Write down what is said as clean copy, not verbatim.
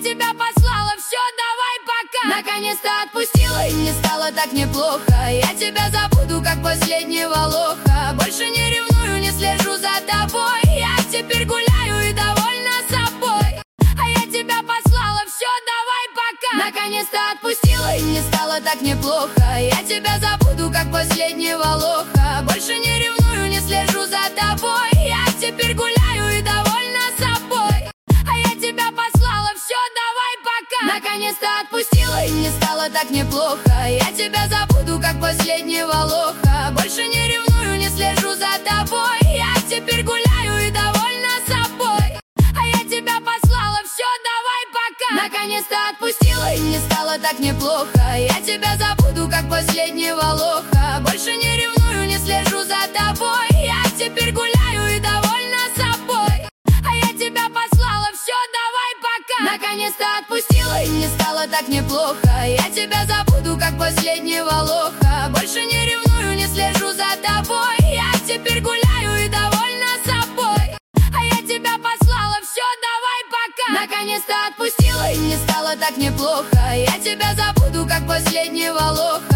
тебя послала, все, давай пока. Наконец-то отпустила, и мне стало так неплохо. Я тебя забуду, как последнего лоха. Больше не ревную, не слежу за тобой. Я теперь гуляю и довольна собой. А я тебя послала, все, давай пока. Наконец-то отпустила, и мне стало так неплохо. Я тебя забуду, как последнего лоха. Больше не ревную, не слежу за тобой. Я теперь гуляю и довольна собой. А я тебя послала, все, давай пока. Наконец-то отпустила, и мне стало так неплохо. Я тебя забуду, как последнего лоха. Больше не ревную, не слежу за тобой. Я теперь гуляю и довольна собой. А я тебя послала, все, давай пока. Наконец-то отпустила, и мне стало так неплохо. Я тебя забуду, как последнего лоха. Больше не ревную, не слежу за тобой. Я теперь гуляю и довольна собой. А я тебя послала, все, давай пока. Наконец-то отпустила, и мне стало так неплохо. Я тебя забуду, как последнего лоха. Больше не ревную, не слежу за тобой. Я теперь гуляю и довольна собой. А я тебя послала, все, давай пока. Наконец-то отпустила, и мне стало так неплохо. Я тебя забуду, как последнего лоха.